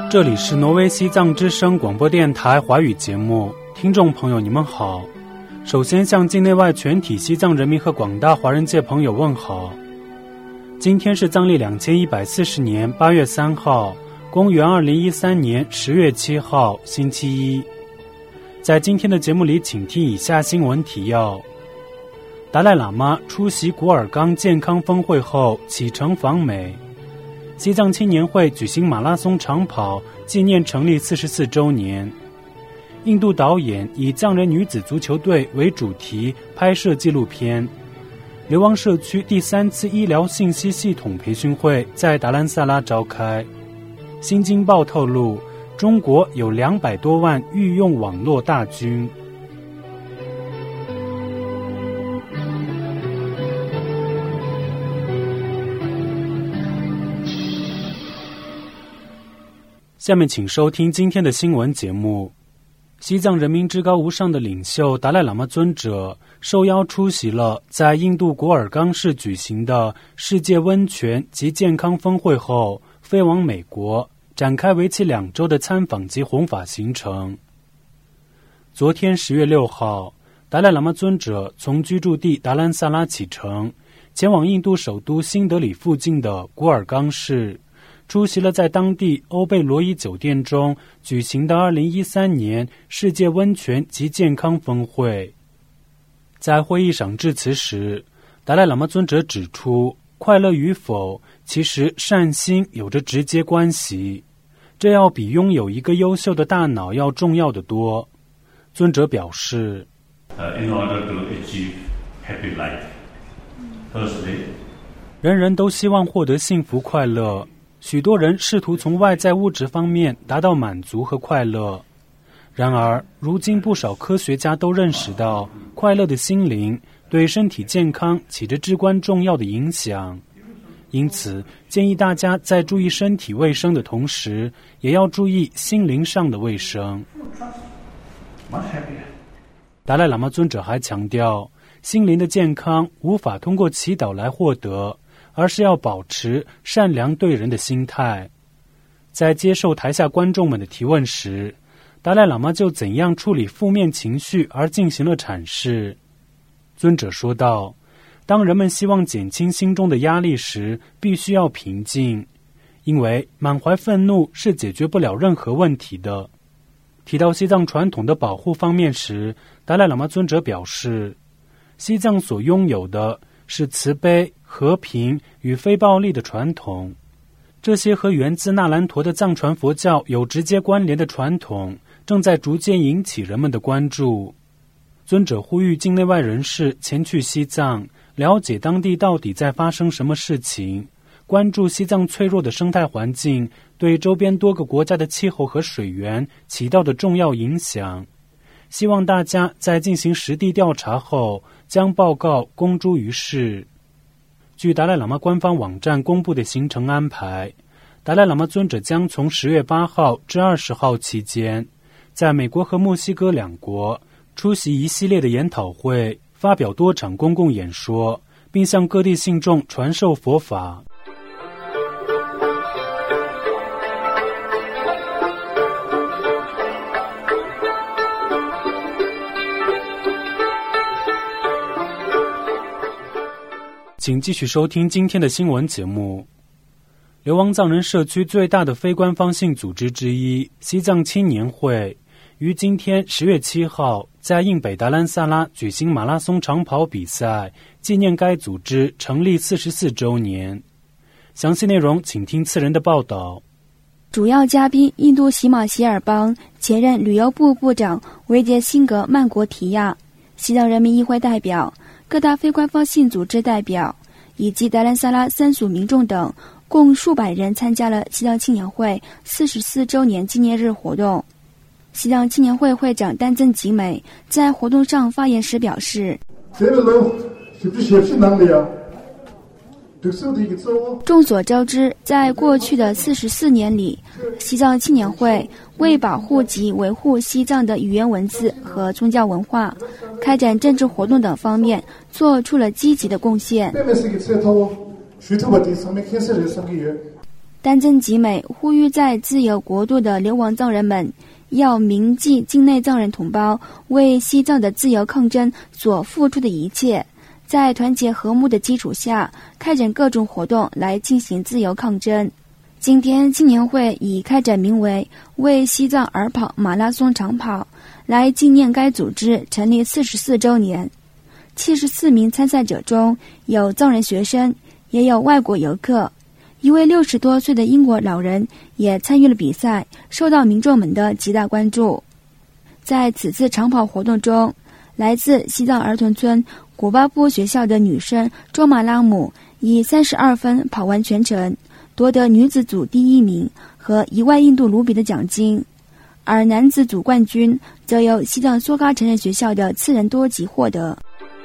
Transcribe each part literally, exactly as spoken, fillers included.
这里是挪威西藏之声广播电台华语节目，听众朋友你们好。首先向境内外全体西藏人民和广大华人界朋友问好。今天是藏历两千一百四十年八月三号，公元二零一三年十月七号，星期一。在今天的节目里，请听以下新闻提要：达赖喇嘛出席古尔冈健康峰会后启程访美；西藏青年会举行马拉松长跑，纪念成立四十四周年；印度导演以藏人女子足球队为主题拍摄纪录片；流亡社区第三次医疗信息系统培训会在达兰萨拉召开；新京报透露，中国有两百多万御用网络大军。下面请收听今天的新闻节目。西藏人民至高无上的领袖达赖喇嘛尊者受邀出席了在印度果尔冈市举行的世界温泉及健康峰会后，飞往美国，展开为期两周的参访及弘法行程。昨天十月六号，达赖喇嘛尊者从居住地达兰萨拉启程，前往印度首都新德里附近的果尔冈市，出席了在当地欧贝罗伊酒店中举行的二零一三年世界温泉及健康峰会。在会议上致辞时，达赖喇嘛尊者指出，快乐与否其实善心有着直接关系，这要比拥有一个优秀的大脑要重要得多。尊者表示、uh, in order to achieve happy life, firstly, 人人都希望获得幸福快乐，许多人试图从外在物质方面达到满足和快乐。然而，如今不少科学家都认识到，快乐的心灵对身体健康起着至关重要的影响。因此，建议大家在注意身体卫生的同时，也要注意心灵上的卫生。达赖喇嘛尊者还强调，心灵的健康无法通过祈祷来获得，而是要保持善良对人的心态。在接受台下观众们的提问时，达赖喇嘛就怎样处理负面情绪而进行了阐释。尊者说道，当人们希望减轻心中的压力时，必须要平静，因为满怀愤怒是解决不了任何问题的。提到西藏传统的保护方面时，达赖喇嘛尊者表示，西藏所拥有的是慈悲、和平与非暴力的传统，这些和源自那兰陀的藏传佛教有直接关联的传统，正在逐渐引起人们的关注。尊者呼吁境内外人士前去西藏，了解当地到底在发生什么事情，关注西藏脆弱的生态环境对周边多个国家的气候和水源起到的重要影响。希望大家在进行实地调查后，将报告公诸于世。据达赖喇嘛官方网站公布的行程安排，达赖喇嘛尊者将从十月八号至二十号期间，在美国和墨西哥两国出席一系列的研讨会，发表多场公共演说，并向各地信众传授佛法。请继续收听今天的新闻节目。流亡藏人社区最大的非官方性组织之一西藏青年会于今天十月七号在印北达兰萨拉举行马拉松长跑比赛，纪念该组织成立四十四周年。详细内容请听次人的报道。 主要嘉宾印度喜马偕尔邦前任旅游部部长维杰辛格曼国提亚，西藏人民议会代表，各大非官方性组织代表以及达兰萨拉三属民众等共数百人参加了西藏青年会四十四周年纪念日活动。西藏青年会会长丹增吉美在活动上发言时表示，众所周知，在过去的四十四年里，西藏青年会为保护及维护西藏的语言文字和宗教文化，开展政治活动等方面做出了积极的贡献。 丹增吉美呼吁在自由国度的流亡藏人们要铭记境内藏人同胞为西藏的自由抗争所付出的一切，在团结和睦的基础下开展各种活动来进行自由抗争。今天青年会已开展名为为西藏而跑马拉松长跑，来纪念该组织成立四十四周年。七十四名参赛者中有藏人学生，也有外国游客。一位六十多岁的英国老人也参与了比赛，受到民众们的极大关注。在此次长跑活动中，来自西藏儿童村古巴布学校的女生卓玛拉姆以三十二分跑完全程，夺得女子组第一名和一万印度卢比的奖金，而男子组冠军则由西藏苏嘎城镇学校的次仁多吉获得。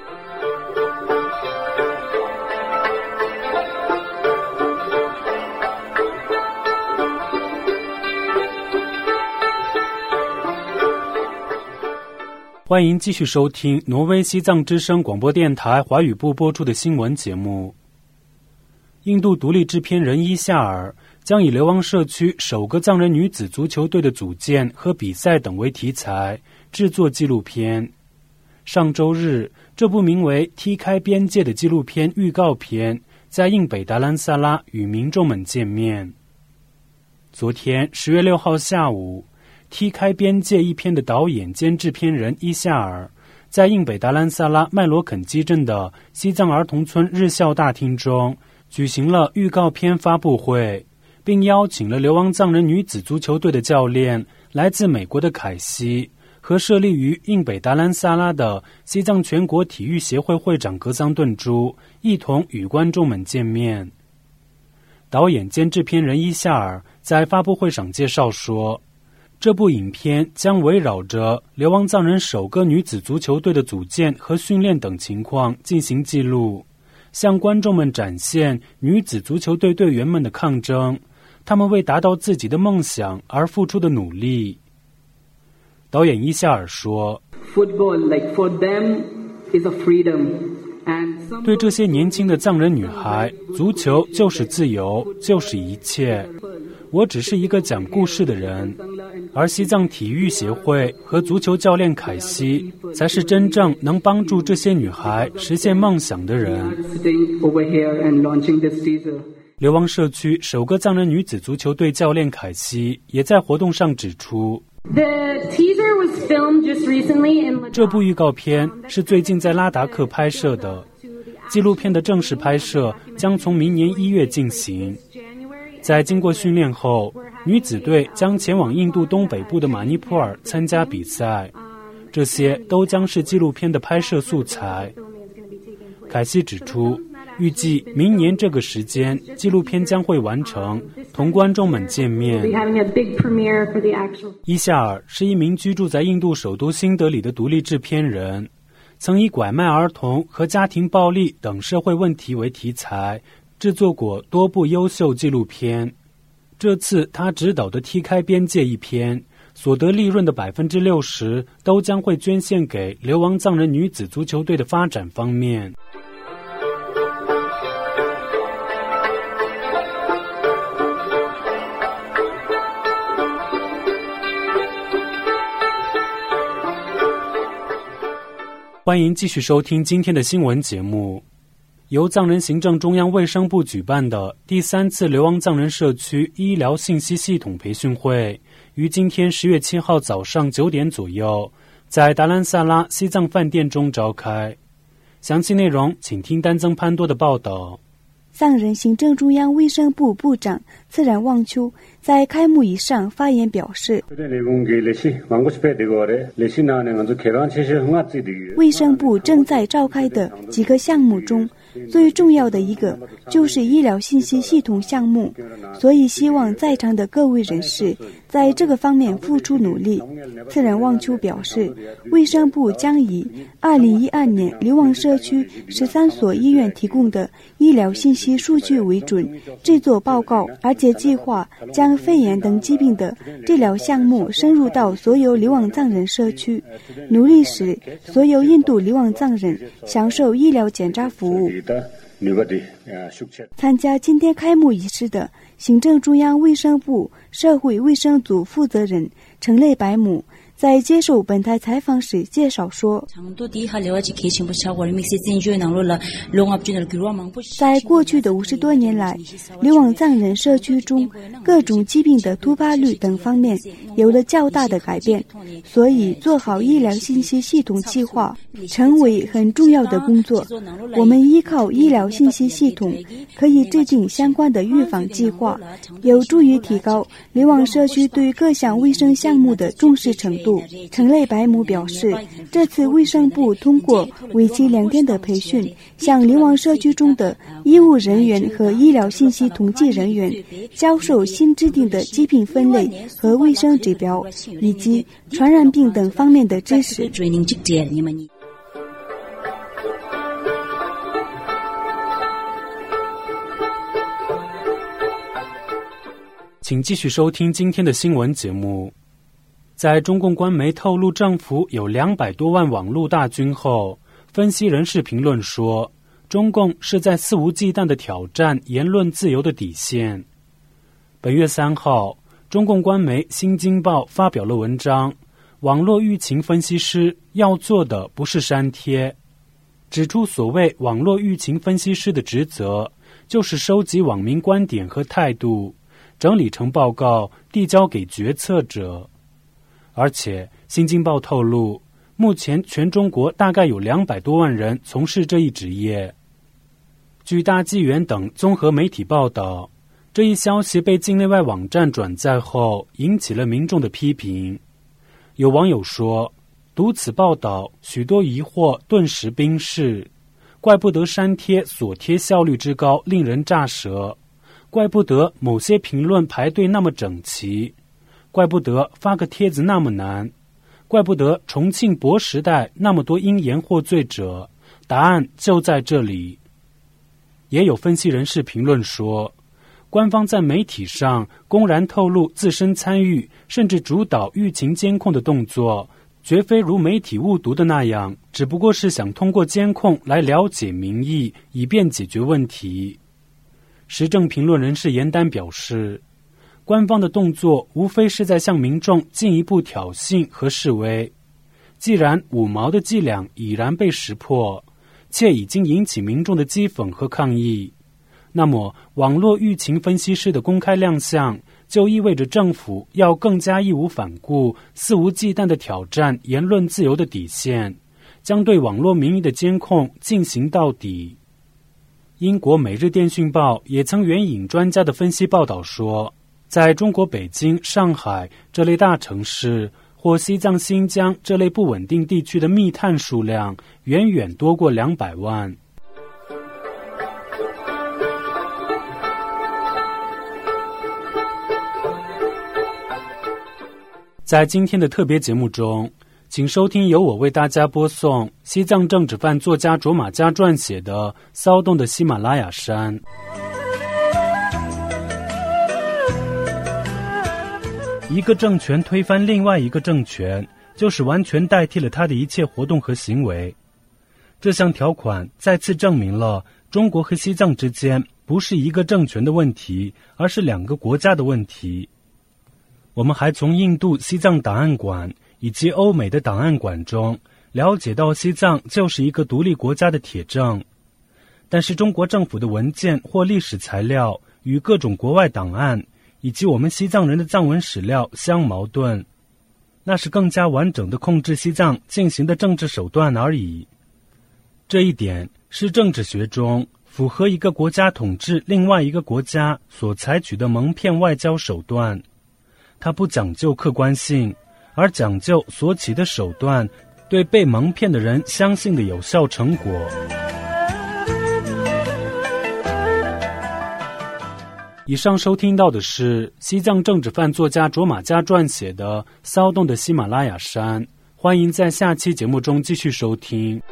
欢迎继续收听挪威西藏之声广播电台华语部播出的新闻节目。印度独立制片人伊夏尔将以流亡社区首个藏人女子足球队的组建和比赛等为题材制作纪录片。上周日，这部名为《踢开边界》的纪录片预告片在印北达兰萨拉与民众们见面。昨天十月六号下午，踢开边界一篇的导演兼制片人伊夏尔在印北达兰萨拉麦罗肯基镇的西藏儿童村日校大厅中举行了预告片发布会，并邀请了流亡藏人女子足球队的教练来自美国的凯西和设立于印北达兰萨拉的西藏全国体育协会会长格桑顿珠一同与观众们见面。导演兼制片人伊夏尔在发布会上介绍说，这部影片将围绕着流亡藏人首个女子足球队的组建和训练等情况进行记录，向观众们展现女子足球队队员们的抗争，他们为达到自己的梦想而付出的努力。导演伊夏尔说， Football, like for them, is a freedom. 对这些年轻的藏人女孩，足球就是自由，就是一切。我只是一个讲故事的人，而西藏体育协会和足球教练凯西才是真正能帮助这些女孩实现梦想的人。流亡社区首个藏人女子足球队教练凯西也在活动上指出，这部预告片是最近在拉达克拍摄的，纪录片的正式拍摄将从明年一月进行。在经过训练后，女子队将前往印度东北部的马尼普尔参加比赛，这些都将是纪录片的拍摄素材。凯西指出，预计明年这个时间，纪录片将会完成，同观众们见面。伊夏尔是一名居住在印度首都新德里的独立制片人，曾以拐卖儿童和家庭暴力等社会问题为题材制作过多部优秀纪录片。这次他执导的《踢开边界》一篇，所得利润的百分之六十都将会捐献给流亡藏人女子足球队的发展方面。欢迎继续收听今天的新闻节目。由藏人行政中央卫生部举办的第三次流亡藏人社区医疗信息系统培训会于今天十月七号早上九点左右在达兰萨拉西藏饭店中召开。详细内容请听丹增潘多的报道。 藏人行政中央卫生部部长次然旺秋在开幕仪上发言表示，卫生部正在召开的几个项目中，最重要的一个就是医疗信息系统项目，所以希望在场的各位人士在这个方面付出努力。次然旺秋表示，卫生部将以二零一二年流亡社区十三所医院提供的医疗信息数据为准制作报告，而且计划将肺炎等疾病的治疗项目深入到所有流亡藏人社区，努力使所有印度流亡藏人享受医疗检查服务。 参加今天开幕仪式的行政中央卫生部社会卫生组负责人陈类白母在接受本台采访时介绍说，在过去的五十多年来，流亡藏人社区中各种疾病的突发率等方面有了较大的改变，所以做好医疗信息系统计划成为很重要的工作。我们依靠医疗信息系统可以制定相关的预防计划，有助于提高流亡社区对各项卫生项目的重视程度。陈类白母表示，这次卫生部通过为期两天的培训，向流亡社区中的医务人员和医疗信息统计人员教授新制定的疾病分类和卫生指标，以及传染病等方面的知识。 请继续收听今天的新闻节目。在中共官媒透露政府有两百多万网络大军后，分析人士评论说，中共是在肆无忌惮地挑战言论自由的底线。本月三号，中共官媒《新京报》发表了文章，网络舆情分析师要做的不是删帖，指出所谓网络舆情分析师的职责，就是收集网民观点和态度，整理成报告，递交给决策者。而且，《新京报》透露，目前全中国大概有两百多万人从事这一职业。据大纪元等综合媒体报道，这一消息被境内外网站转载后，引起了民众的批评。有网友说，读此报道，许多疑惑顿时冰释，怪不得删帖锁帖效率之高令人咋舌，怪不得某些评论排队那么整齐，怪不得发个帖子那么难，怪不得重庆博时代那么多因言获罪者，答案就在这里。也有分析人士评论说，官方在媒体上公然透露自身参与甚至主导舆情监控的动作，绝非如媒体误读的那样，只不过是想通过监控来了解民意，以便解决问题。时政评论人士严丹表示，官方的动作无非是在向民众进一步挑衅和示威。既然五毛的伎俩已然被识破，且已经引起民众的讥讽和抗议，那么网络舆情分析师的公开亮相，就意味着政府要更加义无反顾、肆无忌惮地挑战言论自由的底线，将对网络民意的监控进行到底。英国《每日电讯报》也曾援引专家的分析报道说，在中国北京、上海这类大城市，或西藏、新疆这类不稳定地区的密探数量远远多过两百万。在今天的特别节目中，请收听由我为大家播送西藏政治犯作家卓玛嘉撰写的《骚动的喜马拉雅山》。一个政权推翻另外一个政权，就是完全代替了他的一切活动和行为。这项条款再次证明了中国和西藏之间不是一个政权的问题，而是两个国家的问题。我们还从印度西藏档案馆以及欧美的档案馆中了解到，西藏就是一个独立国家的铁证。但是中国政府的文件或历史材料与各种国外档案以及我们西藏人的藏文史料相矛盾，那是更加完整的控制西藏进行的政治手段而已。这一点是政治学中符合一个国家统治另外一个国家所采取的蒙骗外交手段。它不讲究客观性，而讲究所起的手段对被蒙骗的人相信的有效成果。以上收听到的是西藏政治犯作家卓玛嘉撰写的《骚动的喜马拉雅山》，欢迎在下期节目中继续收听。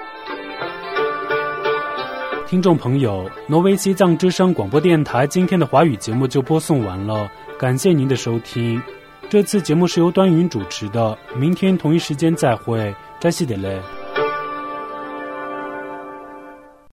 听众朋友，挪威西藏之声广播电台今天的华语节目就播送完了，感谢您的收听。这次节目是由端云主持的，明天同一时间再会，扎西德勒。